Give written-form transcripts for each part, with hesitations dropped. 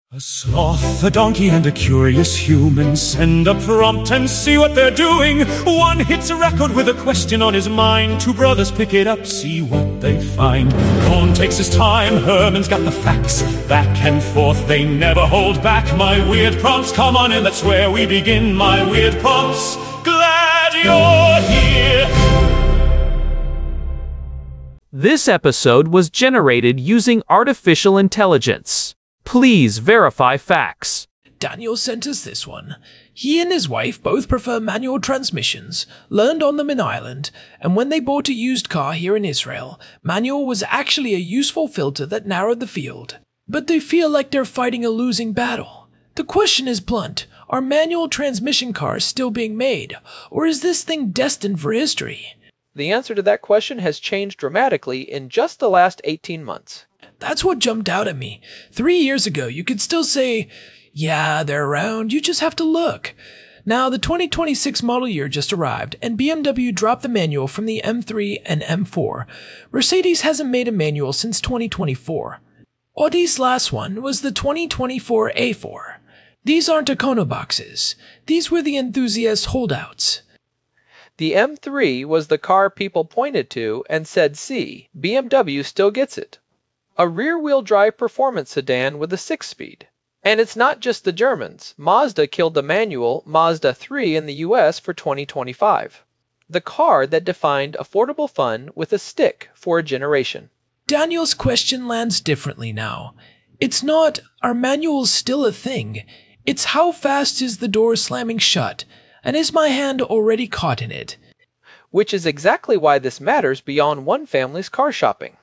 A sloth, a donkey, and a curious human send a prompt and see what they're doing. One hits a record with a question on his mind. Two brothers pick it up, see what they find. Cohn takes his time, Herman's got the facts. Back and forth, they never hold back. My weird prompts, come on in, that's where we begin. My weird prompts, glad you're here. This episode was generated using artificial intelligence. Please verify facts. Daniel sent us this one. He and his wife both prefer manual transmissions, learned on them in Ireland, and when they bought a used car here in Israel, manual was actually a useful filter that narrowed the field. But they feel like they're fighting a losing battle. The question is blunt. Are manual transmission cars still being made, or is this thing destined for history? The answer to that question has changed dramatically in just the last 18 months. That's what jumped out at me. 3 years ago, you could still say, yeah, they're around, you just have to look. Now, the 2026 model year just arrived, and BMW dropped the manual from the M3 and M4. Mercedes hasn't made a manual since 2024. Audi's last one was the 2024 A4. These aren't Econo boxes. These were the enthusiast holdouts. The M3 was the car people pointed to and said, see, BMW still gets it. A rear-wheel drive performance sedan with a 6-speed. And it's not just the Germans. Mazda killed the manual Mazda 3 in the US for 2025. The car that defined affordable fun with a stick for a generation. Daniel's question lands differently now. It's not, are manuals still a thing? It's how fast is the door slamming shut, and is my hand already caught in it? Which is exactly why this matters beyond one family's car shopping.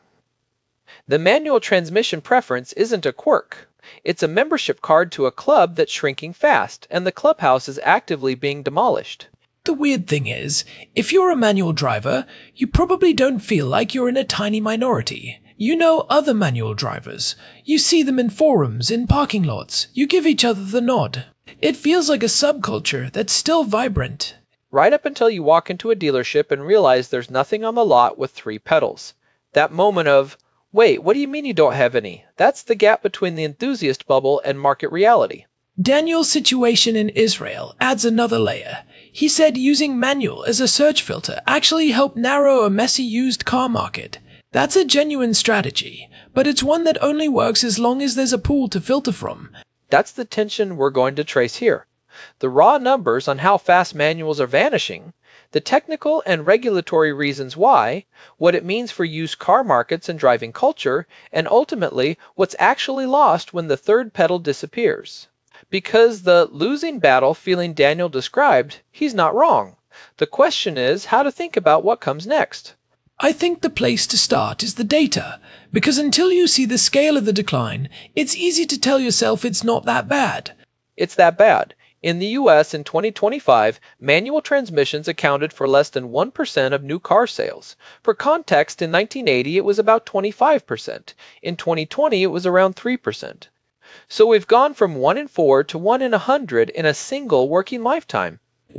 The manual transmission preference isn't a quirk. It's a membership card to a club that's shrinking fast, and the clubhouse is actively being demolished. The weird thing is, if you're a manual driver, you probably don't feel like you're in a tiny minority. You know other manual drivers. You see them in forums, in parking lots. You give each other the nod. It feels like a subculture that's still vibrant. Right up until you walk into a dealership and realize there's nothing on the lot with 3 pedals. That moment of, wait, what do you mean you don't have any? That's the gap between the enthusiast bubble and market reality. Daniel's situation in Israel adds another layer. He said using manual as a search filter actually helped narrow a messy used car market. That's a genuine strategy, but it's one that only works as long as there's a pool to filter from. That's the tension we're going to trace here. The raw numbers on how fast manuals are vanishing, the technical and regulatory reasons why, what it means for used car markets and driving culture, and ultimately what's actually lost when the third pedal disappears. Because the losing battle feeling Daniel described, he's not wrong. The question is how to think about what comes next. I think the place to start is the data, because until you see the scale of the decline, it's easy to tell yourself it's not that bad. It's that bad. In the US in 2025, manual transmissions accounted for less than 1% of new car sales. For context, in 1980 it was about 25%. In 2020 it was around 3%. So we've gone from 1 in 4 to 1 in 100 in a single working lifetime.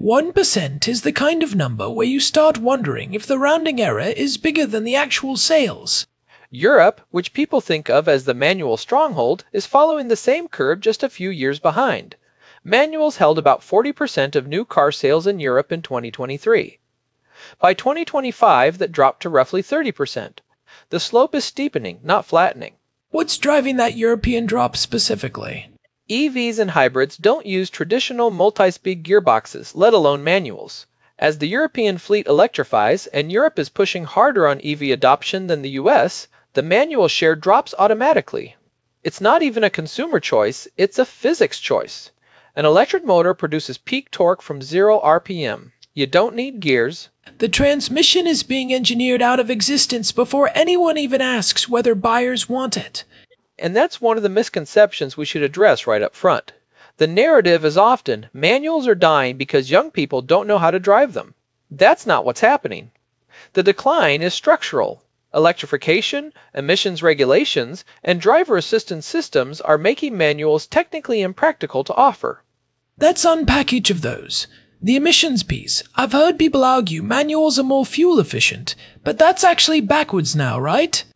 1% is the kind of number where you start wondering if the rounding error is bigger than the actual sales. Europe, which people think of as the manual stronghold, is following the same curve just a few years behind. Manuals held about 40% of new car sales in Europe in 2023. By 2025, that dropped to roughly 30%. The slope is steepening, not flattening. What's driving that European drop specifically? EVs and hybrids don't use traditional multi-speed gearboxes, let alone manuals. As the European fleet electrifies and Europe is pushing harder on EV adoption than the US, the manual share drops automatically. It's not even a consumer choice, it's a physics choice. An electric motor produces peak torque from 0 RPM. You don't need gears. The transmission is being engineered out of existence before anyone even asks whether buyers want it. And that's one of the misconceptions we should address right up front. The narrative is often, manuals are dying because young people don't know how to drive them. That's not what's happening. The decline is structural. Electrification, emissions regulations, and driver assistance systems are making manuals technically impractical to offer. Let's unpack each of those. The emissions piece. I've heard people argue manuals are more fuel efficient, but that's actually backwards now, right?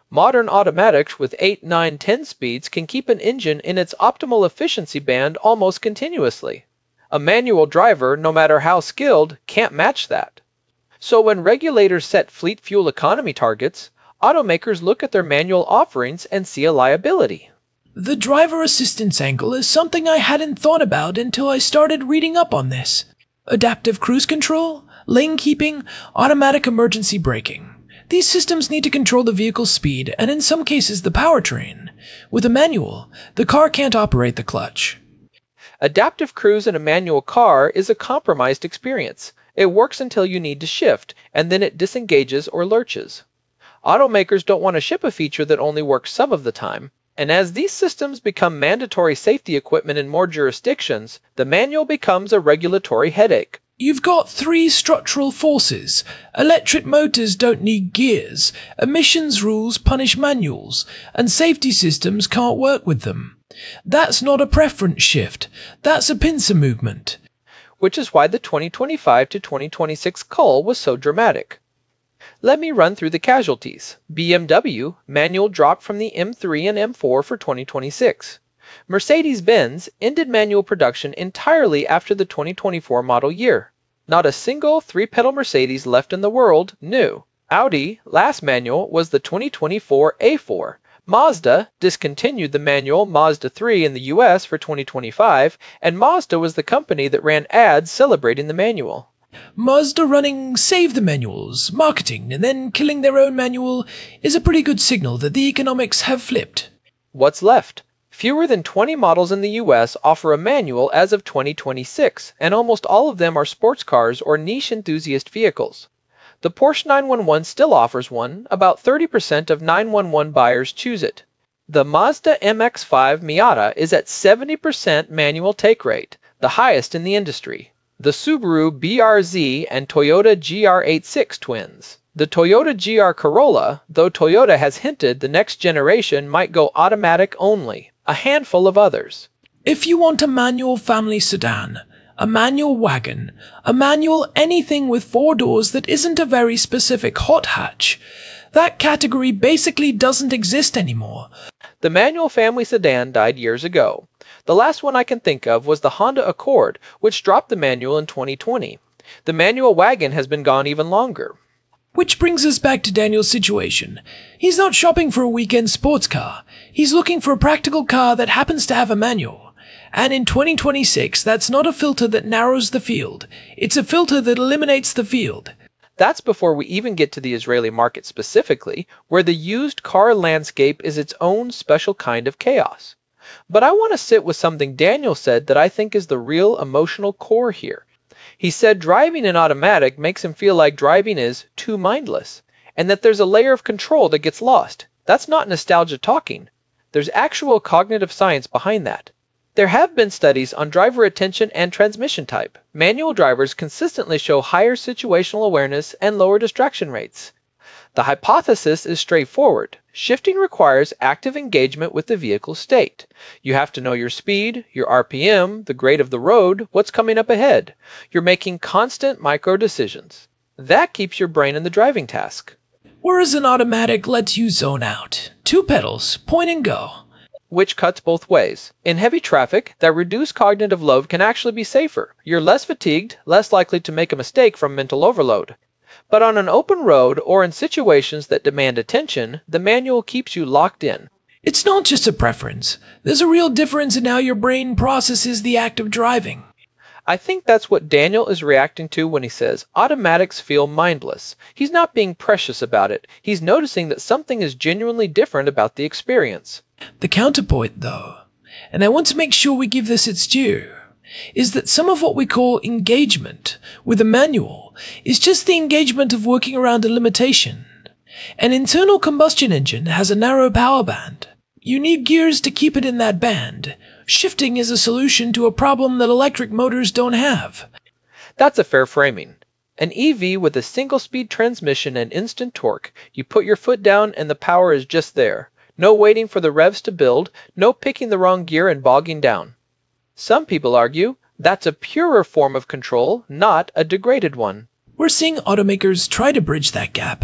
Modern automatics with 8, 9, 10 speeds can keep an engine in its optimal efficiency band almost continuously. A manual driver, no matter how skilled, can't match that. So when regulators set fleet fuel economy targets, automakers look at their manual offerings and see a liability. The driver assistance angle is something I hadn't thought about until I started reading up on this. Adaptive cruise control, lane keeping, automatic emergency braking. These systems need to control the vehicle's speed and in some cases the powertrain. With a manual, the car can't operate the clutch. Adaptive cruise in a manual car is a compromised experience. It works until you need to shift, and then it disengages or lurches. Automakers don't want to ship a feature that only works some of the time, and as these systems become mandatory safety equipment in more jurisdictions, the manual becomes a regulatory headache. You've got 3 structural forces. Electric motors don't need gears, emissions rules punish manuals, and safety systems can't work with them. That's not a preference shift, that's a pincer movement. Which is why the 2025 to 2026 cull was so dramatic. Let me run through the casualties. BMW, manual dropped from the M3 and M4 for 2026. Mercedes-Benz ended manual production entirely after the 2024 model year. Not a single 3-pedal Mercedes left in the world new. Audi, last manual, was the 2024 A4. Mazda discontinued the manual Mazda 3 in the US for 2025, and Mazda was the company that ran ads celebrating the manual. Mazda running save the manuals, marketing, and then killing their own manual is a pretty good signal that the economics have flipped. What's left? Fewer than 20 models in the US offer a manual as of 2026, and almost all of them are sports cars or niche enthusiast vehicles. The Porsche 911 still offers one, about 30% of 911 buyers choose it. The Mazda MX-5 Miata is at 70% manual take rate, the highest in the industry. The Subaru BRZ and Toyota GR86 twins. The Toyota GR Corolla, though Toyota has hinted the next generation might go automatic only. A handful of others. If you want a manual family sedan, a manual wagon, a manual anything with 4 doors that isn't a very specific hot hatch, that category basically doesn't exist anymore. The manual family sedan died years ago. The last one I can think of was the Honda Accord, which dropped the manual in 2020. The manual wagon has been gone even longer. Which brings us back to Daniel's situation. He's not shopping for a weekend sports car. He's looking for a practical car that happens to have a manual. And in 2026, that's not a filter that narrows the field. It's a filter that eliminates the field. That's before we even get to the Israeli market specifically, where the used car landscape is its own special kind of chaos. But I want to sit with something Daniel said that I think is the real emotional core here. He said driving in automatic makes him feel like driving is too mindless, and that there's a layer of control that gets lost. That's not nostalgia talking. There's actual cognitive science behind that. There have been studies on driver attention and transmission type. Manual drivers consistently show higher situational awareness and lower distraction rates. The hypothesis is straightforward. Shifting requires active engagement with the vehicle's state. You have to know your speed, your RPM, the grade of the road, what's coming up ahead. You're making constant micro decisions. That keeps your brain in the driving task. Whereas an automatic lets you zone out. 2 pedals, point and go. Which cuts both ways. In heavy traffic, that reduced cognitive load can actually be safer. You're less fatigued, less likely to make a mistake from mental overload. But on an open road or in situations that demand attention, the manual keeps you locked in. It's not just a preference. There's a real difference in how your brain processes the act of driving. I think that's what Daniel is reacting to when he says automatics feel mindless. He's not being precious about it. He's noticing that something is genuinely different about the experience. The counterpoint, though, and I want to make sure we give this its due, is that some of what we call engagement with a manual is just the engagement of working around a limitation. An internal combustion engine has a narrow power band. You need gears to keep it in that band. Shifting is a solution to a problem that electric motors don't have. That's a fair framing. An EV with a single-speed transmission and instant torque. You put your foot down and the power is just there. No waiting for the revs to build, no picking the wrong gear and bogging down. Some people argue that's a purer form of control, not a degraded one. We're seeing automakers try to bridge that gap.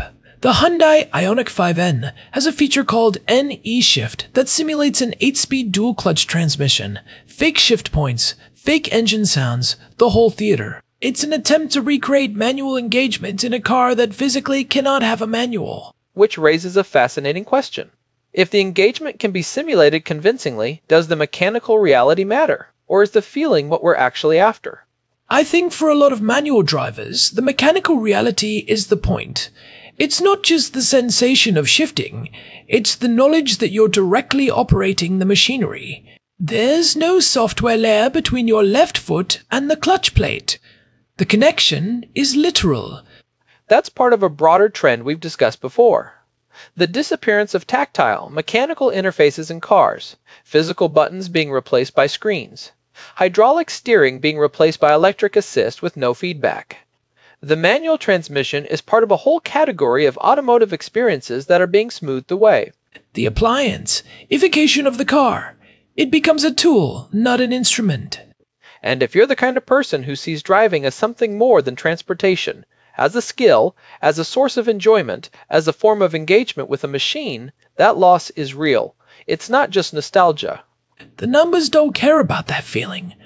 The Hyundai Ioniq 5N has a feature called N-E-Shift that simulates an 8-speed dual-clutch transmission, fake shift points, fake engine sounds, the whole theater. It's an attempt to recreate manual engagement in a car that physically cannot have a manual. Which raises a fascinating question. If the engagement can be simulated convincingly, does the mechanical reality matter? Or is the feeling what we're actually after? I think for a lot of manual drivers, the mechanical reality is the point. It's not just the sensation of shifting, it's the knowledge that you're directly operating the machinery. There's no software layer between your left foot and the clutch plate. The connection is literal. That's part of a broader trend we've discussed before. The disappearance of tactile, mechanical interfaces in cars, physical buttons being replaced by screens, hydraulic steering being replaced by electric assist with no feedback. The manual transmission is part of a whole category of automotive experiences that are being smoothed away. The appliance-ification of the car. It becomes a tool, not an instrument. And if you're the kind of person who sees driving as something more than transportation, as a skill, as a source of enjoyment, as a form of engagement with a machine, that loss is real. It's not just nostalgia. The numbers don't care about that feeling.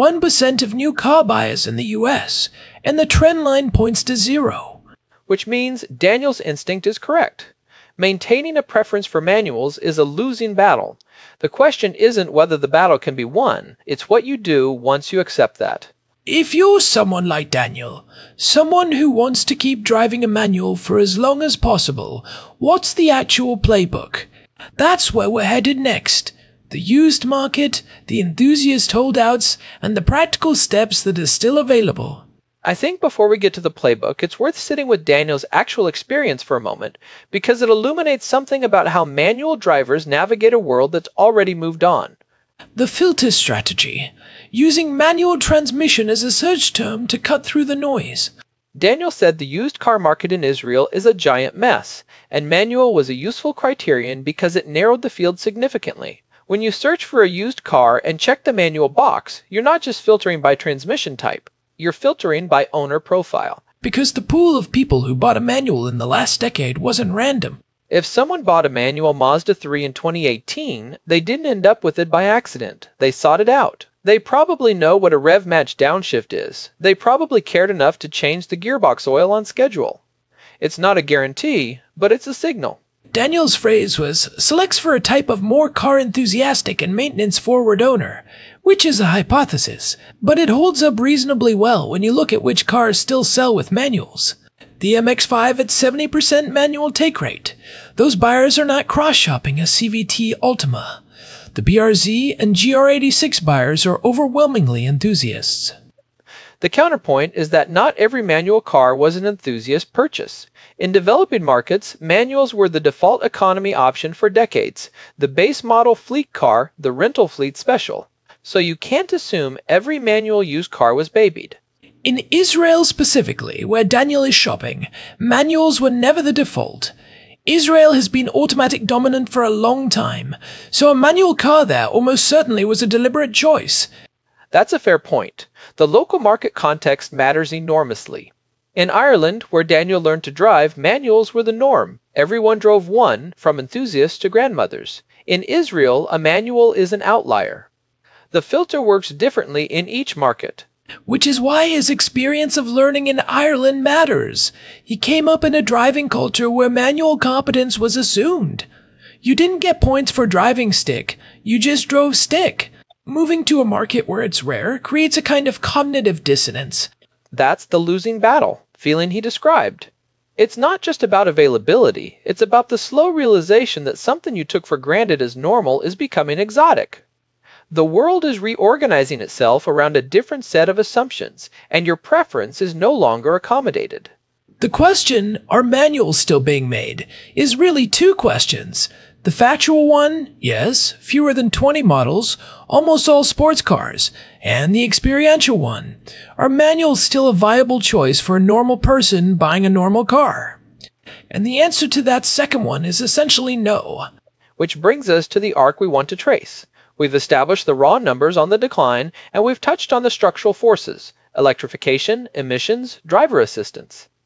1% of new car buyers in the US, and the trend line points to 0. Which means Daniel's instinct is correct. Maintaining a preference for manuals is a losing battle. The question isn't whether the battle can be won, it's what you do once you accept that. If you're someone like Daniel, someone who wants to keep driving a manual for as long as possible, what's the actual playbook? That's where we're headed next. The used market, the enthusiast holdouts, and the practical steps that are still available. I think before we get to the playbook, it's worth sitting with Daniel's actual experience for a moment, because it illuminates something about how manual drivers navigate a world that's already moved on. The filter strategy, using manual transmission as a search term to cut through the noise. Daniel said the used car market in Israel is a giant mess, and manual was a useful criterion because it narrowed the field significantly. When you search for a used car and check the manual box, you're not just filtering by transmission type, you're filtering by owner profile. Because the pool of people who bought a manual in the last decade wasn't random. If someone bought a manual Mazda 3 in 2018, they didn't end up with it by accident. They sought it out. They probably know what a rev match downshift is. They probably cared enough to change the gearbox oil on schedule. It's not a guarantee, but it's a signal. Daniel's phrase was, selects for a type of more car enthusiastic and maintenance forward owner, which is a hypothesis, but it holds up reasonably well when you look at which cars still sell with manuals. The MX-5 at 70% manual take rate. Those buyers are not cross-shopping a CVT Ultima. The BRZ and GR86 buyers are overwhelmingly enthusiasts. The counterpoint is that not every manual car was an enthusiast purchase. In developing markets, manuals were the default economy option for decades, the base model fleet car, the rental fleet special. So you can't assume every manual used car was babied. In Israel specifically, where Daniel is shopping, manuals were never the default. Israel has been automatic dominant for a long time, so a manual car there almost certainly was a deliberate choice. That's a fair point. The local market context matters enormously. In Ireland, where Daniel learned to drive, manuals were the norm. Everyone drove one, from enthusiasts to grandmothers. In Israel, a manual is an outlier. The filter works differently in each market. Which is why his experience of learning in Ireland matters. He came up in a driving culture where manual competence was assumed. You didn't get points for driving stick, you just drove stick. Moving to a market where it's rare creates a kind of cognitive dissonance. That's the losing battle, feeling he described. It's not just about availability, it's about the slow realization that something you took for granted as normal is becoming exotic. The world is reorganizing itself around a different set of assumptions, and your preference is no longer accommodated. The question, are manuals still being made, is really two questions. The factual one, yes, fewer than 20 models, almost all sports cars. And the experiential one, are manuals still a viable choice for a normal person buying a normal car? And the answer to that second one is essentially no. Which brings us to the arc we want to trace. We've established the raw numbers on the decline, and we've touched on the structural forces, electrification, emissions, driver assistance.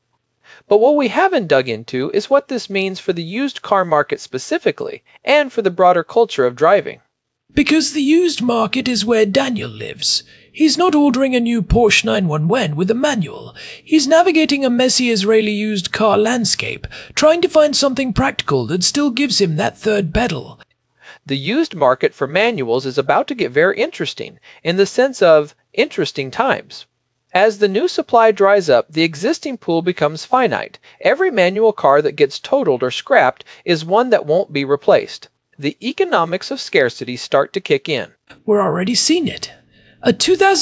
But what we haven't dug into is what this means for the used car market specifically, and for the broader culture of driving. Because the used market is where Daniel lives. He's not ordering a new Porsche 911 with a manual. He's navigating a messy Israeli used car landscape, trying to find something practical that still gives him that third pedal. The used market for manuals is about to get very interesting, in the sense of interesting times. As the new supply dries up, the existing pool becomes finite. Every manual car that gets totaled or scrapped is one that won't be replaced. The economics of scarcity start to kick in. We're already seeing it. A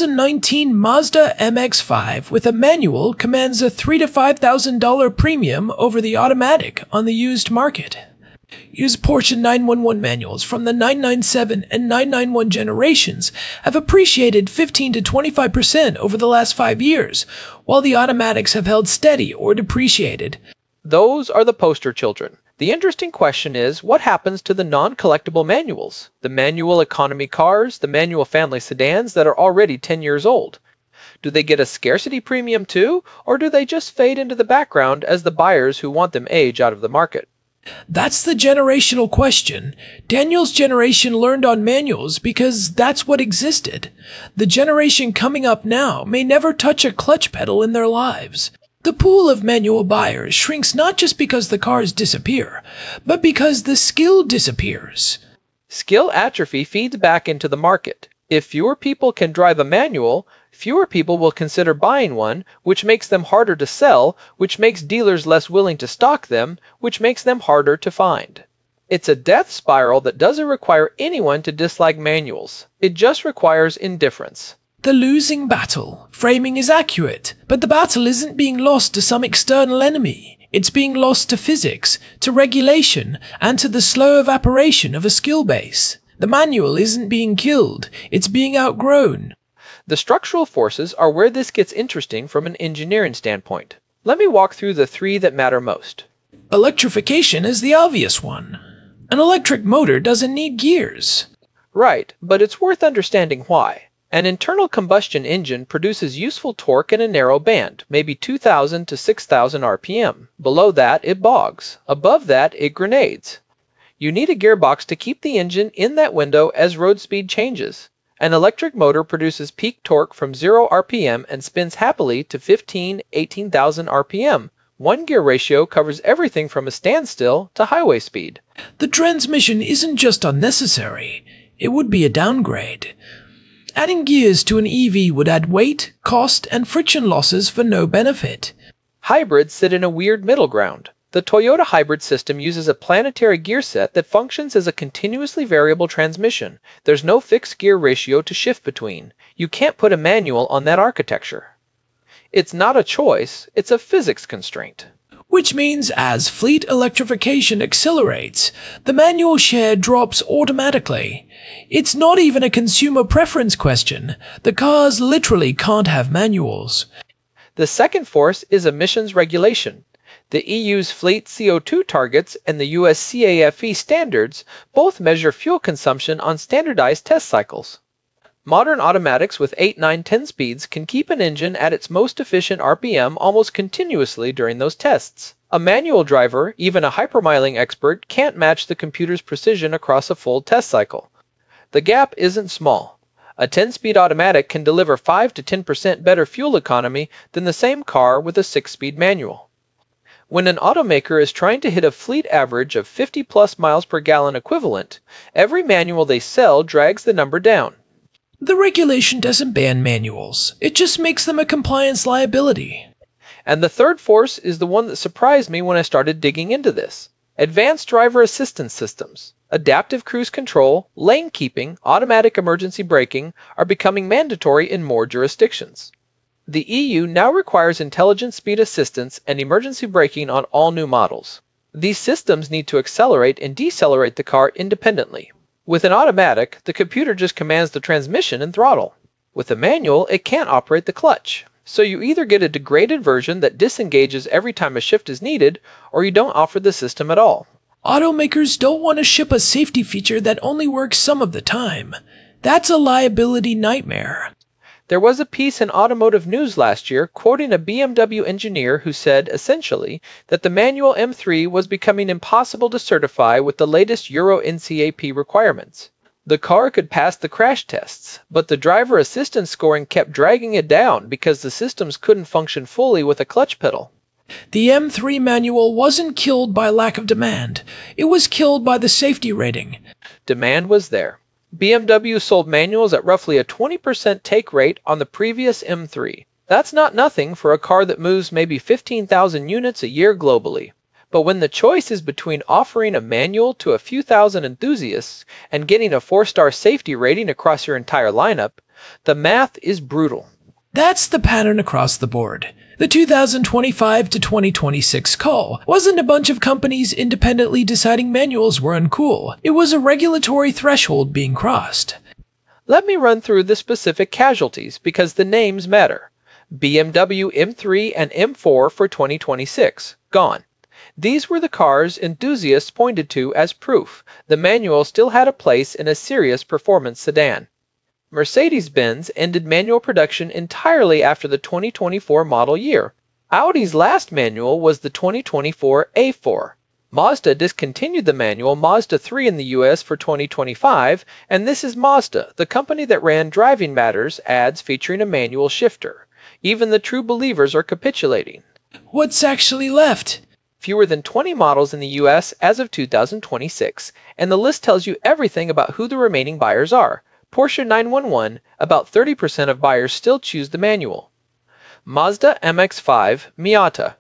2019 Mazda MX-5 with a manual commands a $3,000 to $5,000 premium over the automatic on the used market. Used Porsche 911 manuals from the 997 and 991 generations have appreciated 15 to 25% over the last 5 years, while the automatics have held steady or depreciated. Those are the poster children. The interesting question is, what happens to the non-collectible manuals? The manual economy cars, the manual family sedans that are already 10 years old? Do they get a scarcity premium too, or do they just fade into the background as the buyers who want them age out of the market? That's the generational question. Daniel's generation learned on manuals because that's what existed. The generation coming up now may never touch a clutch pedal in their lives. The pool of manual buyers shrinks not just because the cars disappear, but because the skill disappears. Skill atrophy feeds back into the market. If fewer people can drive a manual, fewer people will consider buying one, which makes them harder to sell, which makes dealers less willing to stock them, which makes them harder to find. It's a death spiral that doesn't require anyone to dislike manuals. It just requires indifference. The losing battle. Framing is accurate, but the battle isn't being lost to some external enemy. It's being lost to physics, to regulation, and to the slow evaporation of a skill base. The manual isn't being killed, it's being outgrown. The structural forces are where this gets interesting from an engineering standpoint. Let me walk through the three that matter most. Electrification is the obvious one. An electric motor doesn't need gears. Right, but it's worth understanding why. An internal combustion engine produces useful torque in a narrow band, maybe 2,000 to 6,000 RPM. Below that, it bogs. Above that, it grenades. You need a gearbox to keep the engine in that window as road speed changes. An electric motor produces peak torque from 0 RPM and spins happily to 15,000 to 18,000 RPM. One gear ratio covers everything from a standstill to highway speed. The transmission isn't just unnecessary, it would be a downgrade. Adding gears to an EV would add weight, cost, and friction losses for no benefit. Hybrids sit in a weird middle ground. The Toyota hybrid system uses a planetary gear set that functions as a continuously variable transmission. There's no fixed gear ratio to shift between. You can't put a manual on that architecture. It's not a choice, it's a physics constraint. Which means as fleet electrification accelerates, the manual share drops automatically. It's not even a consumer preference question. The cars literally can't have manuals. The second force is emissions regulation. The EU's fleet CO2 targets and the US CAFE standards both measure fuel consumption on standardized test cycles. Modern automatics with 8, 9, 10 speeds can keep an engine at its most efficient RPM almost continuously during those tests. A manual driver, even a hypermiling expert, can't match the computer's precision across a full test cycle. The gap isn't small. A 10-speed automatic can deliver 5 to 10% better fuel economy than the same car with a 6-speed manual. When an automaker is trying to hit a fleet average of 50 plus miles per gallon equivalent, every manual they sell drags the number down. The regulation doesn't ban manuals, it just makes them a compliance liability. And the third force is the one that surprised me when I started digging into this. Advanced driver assistance systems, adaptive cruise control, lane keeping, automatic emergency braking are becoming mandatory in more jurisdictions. The EU now requires intelligent speed assistance and emergency braking on all new models. These systems need to accelerate and decelerate the car independently. With an automatic, the computer just commands the transmission and throttle. With a manual, it can't operate the clutch. So you either get a degraded version that disengages every time a shift is needed, or you don't offer the system at all. Automakers don't want to ship a safety feature that only works some of the time. That's a liability nightmare. There was a piece in Automotive News last year quoting a BMW engineer who said, essentially, that the manual M3 was becoming impossible to certify with the latest Euro NCAP requirements. The car could pass the crash tests, but the driver assistance scoring kept dragging it down because the systems couldn't function fully with a clutch pedal. The M3 manual wasn't killed by lack of demand. It was killed by the safety rating. Demand was there. BMW sold manuals at roughly a 20% take rate on the previous M3. That's not nothing for a car that moves maybe 15,000 units a year globally. But when the choice is between offering a manual to a few thousand enthusiasts and getting a 4-star safety rating across your entire lineup, the math is brutal. That's the pattern across the board. The 2025 to 2026 call wasn't a bunch of companies independently deciding manuals were uncool. It was a regulatory threshold being crossed. Let me run through the specific casualties because the names matter. BMW M3 and M4 for 2026, gone. These were the cars enthusiasts pointed to as proof the manual still had a place in a serious performance sedan. Mercedes-Benz ended manual production entirely after the 2024 model year. Audi's last manual was the 2024 A4. Mazda discontinued the manual Mazda 3 in the US for 2025, and this is Mazda, the company that ran Driving Matters ads featuring a manual shifter. Even the true believers are capitulating. What's actually left? Fewer than 20 models in the US as of 2026, and the list tells you everything about who the remaining buyers are. Porsche 911, about 30% of buyers still choose the manual. Mazda MX-5, Miata,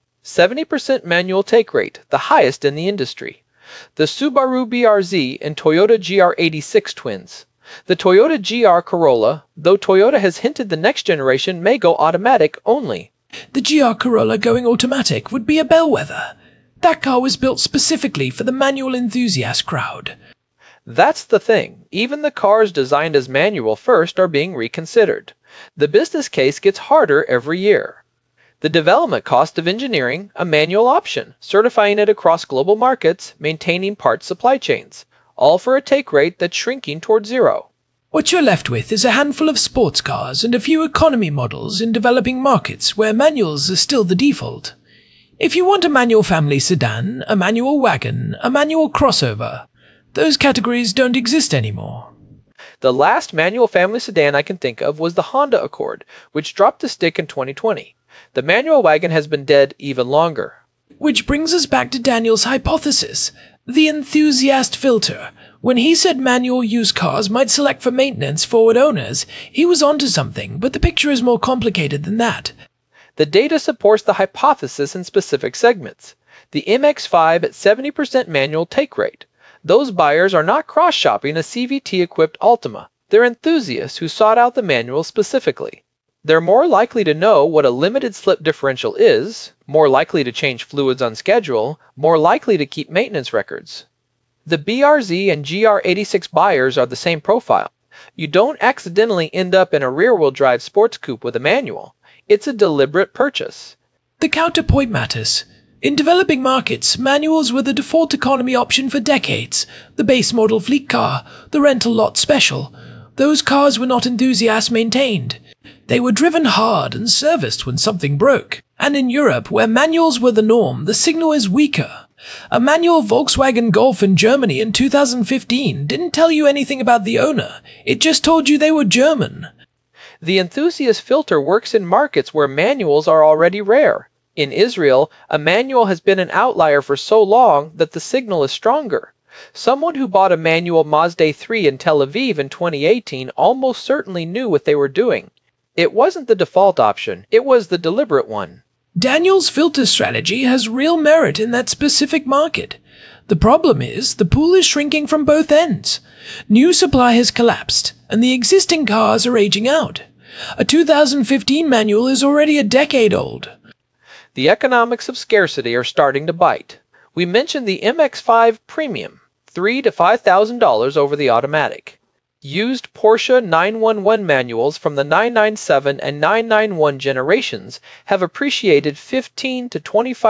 70% manual take rate, the highest in the industry. The Subaru BRZ and Toyota GR86 twins. The Toyota GR Corolla, though Toyota has hinted the next generation may go automatic only. The GR Corolla going automatic would be a bellwether. That car was built specifically for the manual enthusiast crowd. That's the thing. Even the cars designed as manual first are being reconsidered. The business case gets harder every year. The development cost of engineering, a manual option, certifying it across global markets, maintaining parts supply chains, all for a take rate that's shrinking toward zero. What you're left with is a handful of sports cars and a few economy models in developing markets where manuals are still the default. If you want a manual family sedan, a manual wagon, a manual crossover, those categories don't exist anymore. The last manual family sedan I can think of was the Honda Accord, which dropped the stick in 2020. The manual wagon has been dead even longer. Which brings us back to Daniel's hypothesis, the enthusiast filter. When he said manual used cars might select for maintenance forward owners, he was onto something, but the picture is more complicated than that. The data supports the hypothesis in specific segments. The MX-5 at 70% manual take rate. Those buyers are not cross-shopping a CVT-equipped Altima. They're enthusiasts who sought out the manual specifically. They're more likely to know what a limited slip differential is, more likely to change fluids on schedule, more likely to keep maintenance records. The BRZ and GR86 buyers are the same profile. You don't accidentally end up in a rear-wheel drive sports coupe with a manual. It's a deliberate purchase. The counterpoint matters. In developing markets, manuals were the default economy option for decades. The base model fleet car, the rental lot special. Those cars were not enthusiast maintained. They were driven hard and serviced when something broke. And in Europe, where manuals were the norm, the signal is weaker. A manual Volkswagen Golf in Germany in 2015 didn't tell you anything about the owner. It just told you they were German. The enthusiast filter works in markets where manuals are already rare. In Israel, a manual has been an outlier for so long that the signal is stronger. Someone who bought a manual Mazda 3 in Tel Aviv in 2018 almost certainly knew what they were doing. It wasn't the default option, it was the deliberate one. Daniel's filter strategy has real merit in that specific market. The problem is, the pool is shrinking from both ends. New supply has collapsed, and the existing cars are aging out. A 2015 manual is already a decade old. The economics of scarcity are starting to bite. We mentioned the MX-5 Premium, $3,000 to $5,000 over the automatic. Used Porsche 911 manuals from the 997 and 991 generations have appreciated 15 to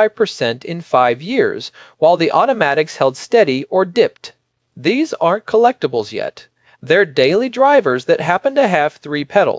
25% in 5 years, while the automatics held steady or dipped. These aren't collectibles yet. They're daily drivers that happen to have 3 pedals.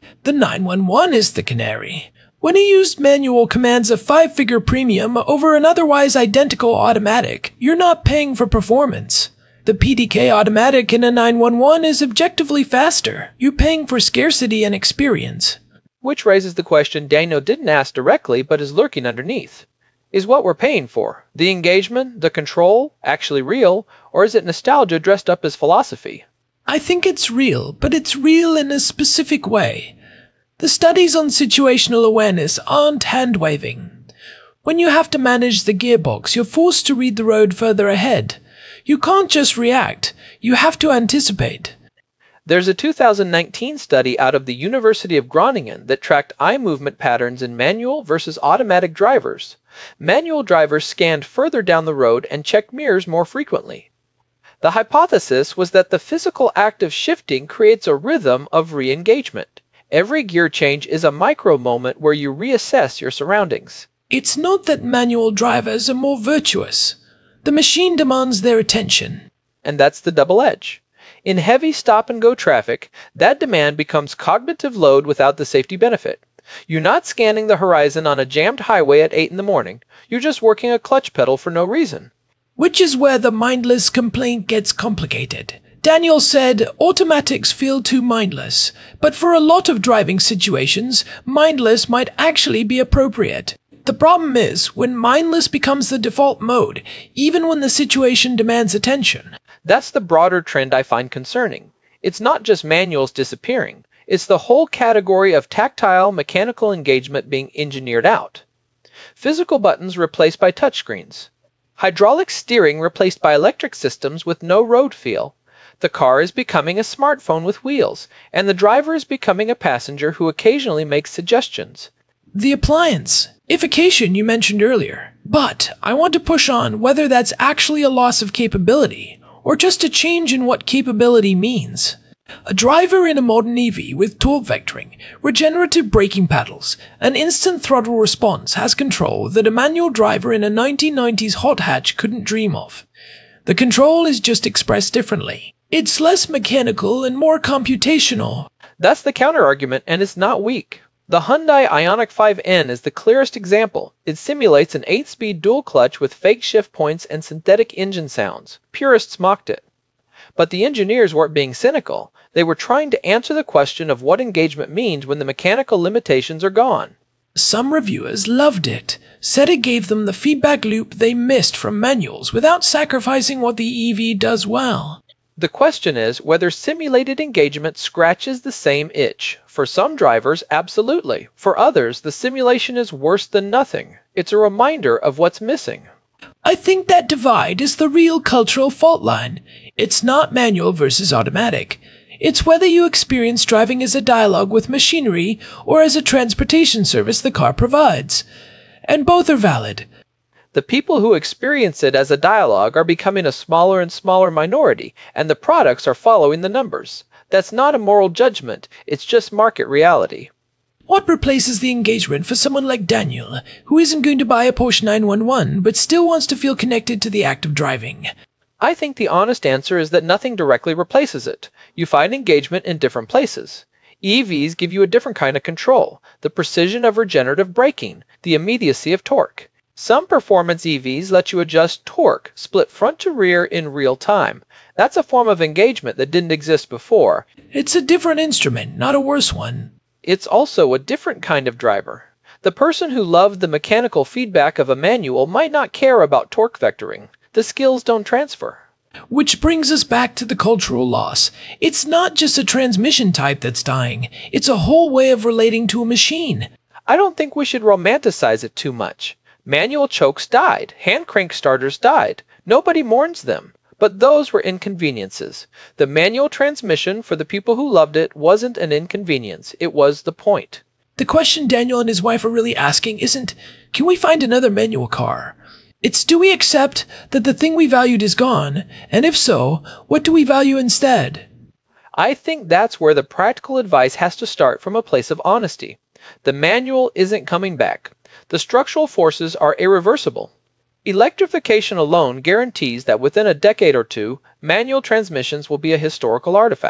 The 911 is the canary. When a used manual commands a 5-figure premium over an otherwise identical automatic, you're not paying for performance. The PDK automatic in a 911 is objectively faster. You're paying for scarcity and experience. Which raises the question Daniel didn't ask directly but is lurking underneath. Is what we're paying for, the engagement, the control, actually real, or is it nostalgia dressed up as philosophy? I think it's real, but it's real in a specific way. The studies on situational awareness aren't hand-waving. When you have to manage the gearbox, you're forced to read the road further ahead. You can't just react, you have to anticipate. There's a 2019 study out of the University of Groningen that tracked eye movement patterns in manual versus automatic drivers. Manual drivers scanned further down the road and checked mirrors more frequently. The hypothesis was that the physical act of shifting creates a rhythm of re-engagement. Every gear change is a micro moment where you reassess your surroundings. It's not that manual drivers are more virtuous. The machine demands their attention. And that's the double edge. In heavy stop-and-go traffic, that demand becomes cognitive load without the safety benefit. You're not scanning the horizon on a jammed highway at 8 in the morning. You're just working a clutch pedal for no reason. Which is where the mindless complaint gets complicated. Daniel said automatics feel too mindless, but for a lot of driving situations, mindless might actually be appropriate. The problem is, when mindless becomes the default mode, even when the situation demands attention. That's the broader trend I find concerning. It's not just manuals disappearing. It's the whole category of tactile mechanical engagement being engineered out. Physical buttons replaced by touchscreens. Hydraulic steering replaced by electric systems with no road feel. The car is becoming a smartphone with wheels, and the driver is becoming a passenger who occasionally makes suggestions. The appliance-ification you mentioned earlier. But I want to push on whether that's actually a loss of capability, or just a change in what capability means. A driver in a modern EV with torque vectoring, regenerative braking paddles, and instant throttle response has control that a manual driver in a 1990s hot hatch couldn't dream of. The control is just expressed differently. It's less mechanical and more computational. That's the counterargument, and it's not weak. The Hyundai Ioniq 5N is the clearest example. It simulates an 8-speed dual clutch with fake shift points and synthetic engine sounds. Purists mocked it. But the engineers weren't being cynical. They were trying to answer the question of what engagement means when the mechanical limitations are gone. Some reviewers loved it, said it gave them the feedback loop they missed from manuals without sacrificing what the EV does well. The question is whether simulated engagement scratches the same itch. For some drivers, absolutely. For others, the simulation is worse than nothing. It's a reminder of what's missing. I think that divide is the real cultural fault line. It's not manual versus automatic. It's whether you experience driving as a dialogue with machinery or as a transportation service the car provides. And both are valid. The people who experience it as a dialogue are becoming a smaller and smaller minority, and the products are following the numbers. That's not a moral judgment, it's just market reality. What replaces the engagement for someone like Daniel, who isn't going to buy a Porsche 911 but still wants to feel connected to the act of driving? I think the honest answer is that nothing directly replaces it. You find engagement in different places. EVs give you a different kind of control, the precision of regenerative braking, the immediacy of torque. Some performance EVs let you adjust torque, split front to rear in real time. That's a form of engagement that didn't exist before. It's a different instrument, not a worse one. It's also a different kind of driver. The person who loved the mechanical feedback of a manual might not care about torque vectoring. The skills don't transfer. Which brings us back to the cultural loss. It's not just a transmission type that's dying. It's a whole way of relating to a machine. I don't think we should romanticize it too much. Manual chokes died. Hand crank starters died. Nobody mourns them. But those were inconveniences. The manual transmission, for the people who loved it, wasn't an inconvenience. It was the point. The question Daniel and his wife are really asking isn't, can we find another manual car? It's, do we accept that the thing we valued is gone? And if so, what do we value instead? I think that's where the practical advice has to start, from a place of honesty. The manual isn't coming back. The structural forces are irreversible. Electrification alone guarantees that within a decade or two, manual transmissions will be a historical artifact.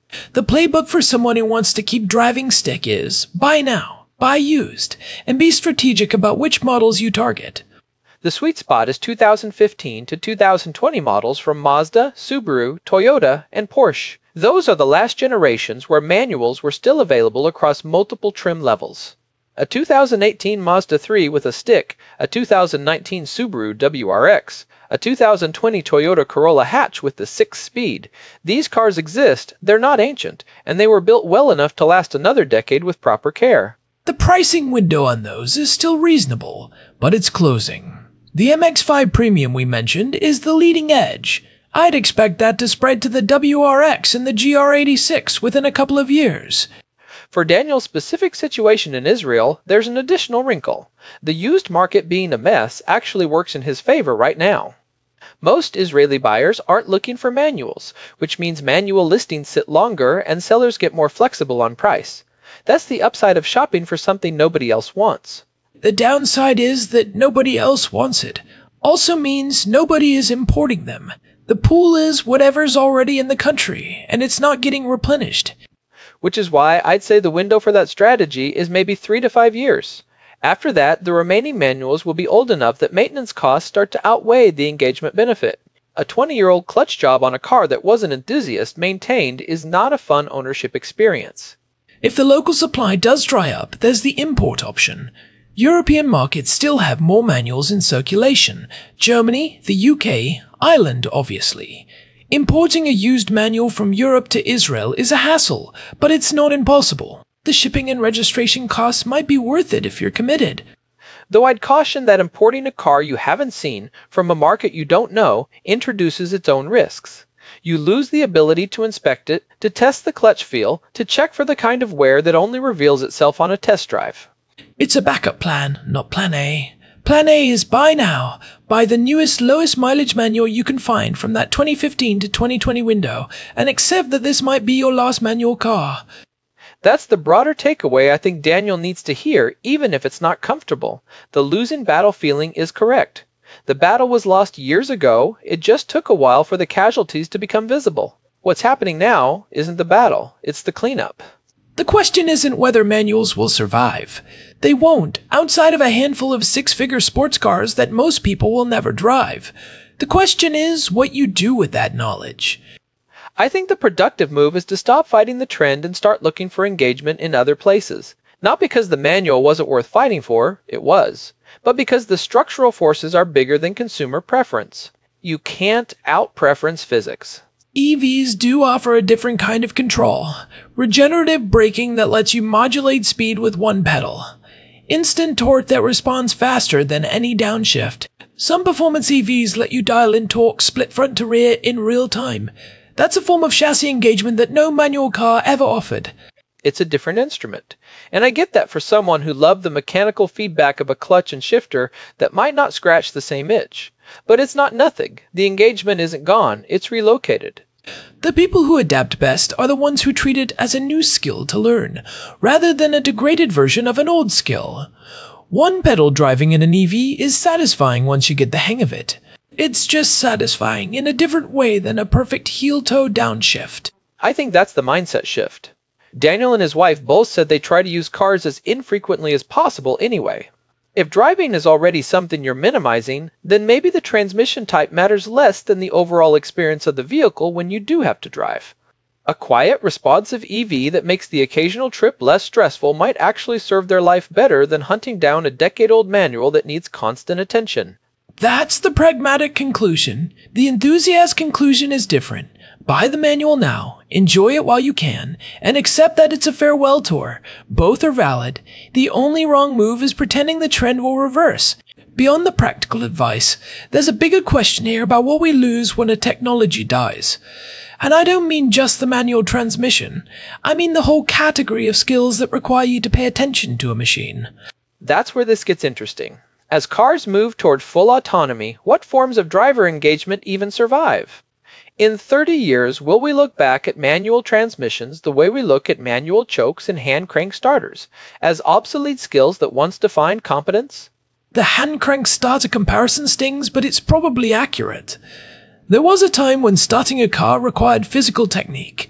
The playbook for someone who wants to keep driving stick is buy now, buy used, and be strategic about which models you target. The sweet spot is 2015 to 2020 models from Mazda, Subaru, Toyota, and Porsche. Those are the last generations where manuals were still available across multiple trim levels. A 2018 Mazda 3 with a stick, a 2019 Subaru WRX, a 2020 Toyota Corolla hatch with the 6-speed. These cars exist, they're not ancient, and they were built well enough to last another decade with proper care. The pricing window on those is still reasonable, but it's closing. The MX-5 Premium we mentioned is the leading edge. I'd expect that to spread to the WRX and the GR86 within a couple of years. For Daniel's specific situation in Israel, there's an additional wrinkle. The used market being a mess actually works in his favor right now. Most Israeli buyers aren't looking for manuals, which means manual listings sit longer and sellers get more flexible on price. That's the upside of shopping for something nobody else wants. The downside is that nobody else wants it. Also means nobody is importing them. The pool is whatever's already in the country, and it's not getting replenished. Which is why I'd say the window for that strategy is maybe 3 to 5 years. After that, the remaining manuals will be old enough that maintenance costs start to outweigh the engagement benefit. A 20-year-old clutch job on a car that wasn't enthusiast maintained is not a fun ownership experience. If the local supply does dry up, there's the import option. European markets still have more manuals in circulation. Germany, the UK, Ireland, obviously. Importing a used manual from Europe to Israel is a hassle, but it's not impossible. The shipping and registration costs might be worth it if you're committed. Though I'd caution that importing a car you haven't seen from a market you don't know introduces its own risks. You lose the ability to inspect it, to test the clutch feel, to check for the kind of wear that only reveals itself on a test drive. It's a backup plan, not plan A. Plan A is buy now. Buy the newest, lowest mileage manual you can find from that 2015 to 2020 window, and accept that this might be your last manual car. That's the broader takeaway I think Daniel needs to hear, even if it's not comfortable. The losing battle feeling is correct. The battle was lost years ago, it just took a while for the casualties to become visible. What's happening now isn't the battle, it's the cleanup. The question isn't whether manuals will survive. They won't, outside of a handful of six-figure sports cars that most people will never drive. The question is what you do with that knowledge. I think the productive move is to stop fighting the trend and start looking for engagement in other places. Not because the manual wasn't worth fighting for, it was, but because the structural forces are bigger than consumer preference. You can't out-preference physics. EVs do offer a different kind of control. Regenerative braking that lets you modulate speed with one pedal. Instant torque that responds faster than any downshift. Some performance EVs let you dial in torque split front to rear in real time. That's a form of chassis engagement that no manual car ever offered. It's a different instrument. And I get that for someone who loved the mechanical feedback of a clutch and shifter that might not scratch the same itch. But it's not nothing. The engagement isn't gone, it's relocated. The people who adapt best are the ones who treat it as a new skill to learn, rather than a degraded version of an old skill. One pedal driving in an EV is satisfying once you get the hang of it. It's just satisfying in a different way than a perfect heel-toe downshift. I think that's the mindset shift. Daniel and his wife both said they try to use cars as infrequently as possible anyway. If driving is already something you're minimizing, then maybe the transmission type matters less than the overall experience of the vehicle when you do have to drive. A quiet, responsive EV that makes the occasional trip less stressful might actually serve their life better than hunting down a decade-old manual that needs constant attention. That's the pragmatic conclusion. The enthusiast conclusion is different. Buy the manual now, enjoy it while you can, and accept that it's a farewell tour. Both are valid. The only wrong move is pretending the trend will reverse. Beyond the practical advice, there's a bigger question here about what we lose when a technology dies. And I don't mean just the manual transmission. I mean the whole category of skills that require you to pay attention to a machine. That's where this gets interesting. As cars move toward full autonomy, what forms of driver engagement even survive? In 30 years, will we look back at manual transmissions the way we look at manual chokes and hand crank starters, as obsolete skills that once defined competence? The hand crank starter comparison stings, but it's probably accurate. There was a time when starting a car required physical technique.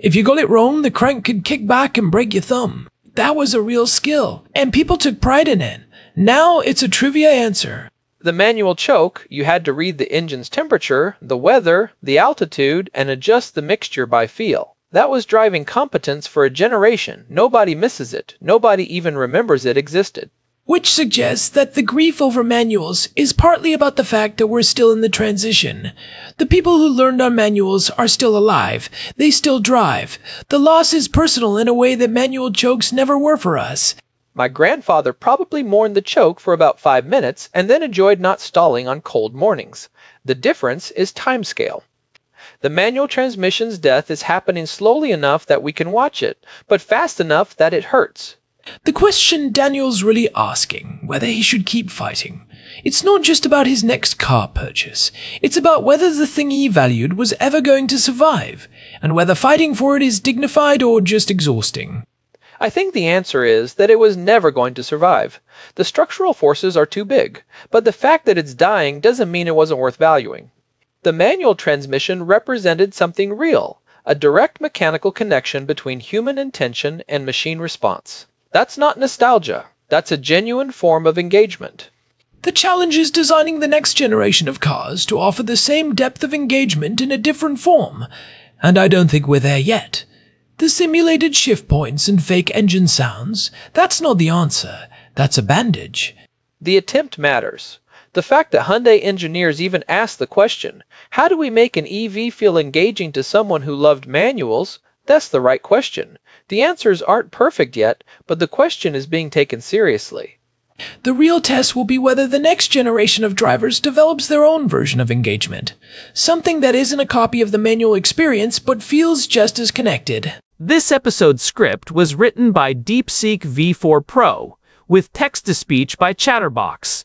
If you got it wrong, the crank could kick back and break your thumb. That was a real skill, and people took pride in it. Now it's a trivia answer. The manual choke, you had to read the engine's temperature, the weather, the altitude, and adjust the mixture by feel. That was driving competence for a generation. Nobody misses it. Nobody even remembers it existed. Which suggests that the grief over manuals is partly about the fact that we're still in the transition. The people who learned on manuals are still alive. They still drive. The loss is personal in a way that manual chokes never were for us. My grandfather probably mourned the choke for about 5 minutes and then enjoyed not stalling on cold mornings. The difference is timescale. The manual transmission's death is happening slowly enough that we can watch it, but fast enough that it hurts. The question Daniel's really asking, whether he should keep fighting. It's not just about his next car purchase. It's about whether the thing he valued was ever going to survive, and whether fighting for it is dignified or just exhausting. I think the answer is that it was never going to survive. The structural forces are too big, but the fact that it's dying doesn't mean it wasn't worth valuing. The manual transmission represented something real, a direct mechanical connection between human intention and machine response. That's not nostalgia. That's a genuine form of engagement. The challenge is designing the next generation of cars to offer the same depth of engagement in a different form, and I don't think we're there yet. The simulated shift points and fake engine sounds, that's not the answer. That's a bandage. The attempt matters. The fact that Hyundai engineers even asked the question, how do we make an EV feel engaging to someone who loved manuals? That's the right question. The answers aren't perfect yet, but the question is being taken seriously. The real test will be whether the next generation of drivers develops their own version of engagement. Something that isn't a copy of the manual experience, but feels just as connected. This episode's script was written by DeepSeek V4 Pro, with text-to-speech by Chatterbox.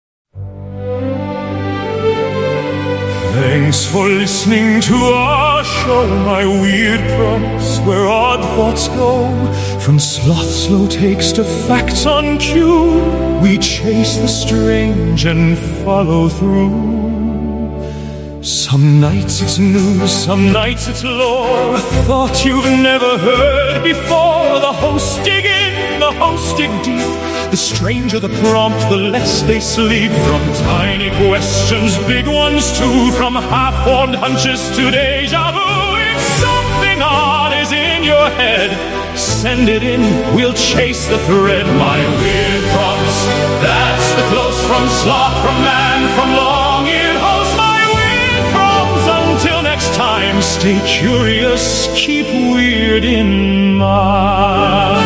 Thanks for listening to our show, my weird prompts where odd thoughts go. From sloth slow takes to facts on cue, we chase the strange and follow through. Some nights it's news, some nights it's lore, a thought you've never heard before. The hosts dig in, the hosts dig deep. The stranger the prompt, the less they sleep. From tiny questions, big ones too. From half-formed hunches to deja vu. If something odd is in your head, send it in, we'll chase the thread. My weird prompts, that's the close from sloth, from man, from long-eared host. My weird prompts, until next time, stay curious, keep weird in mind.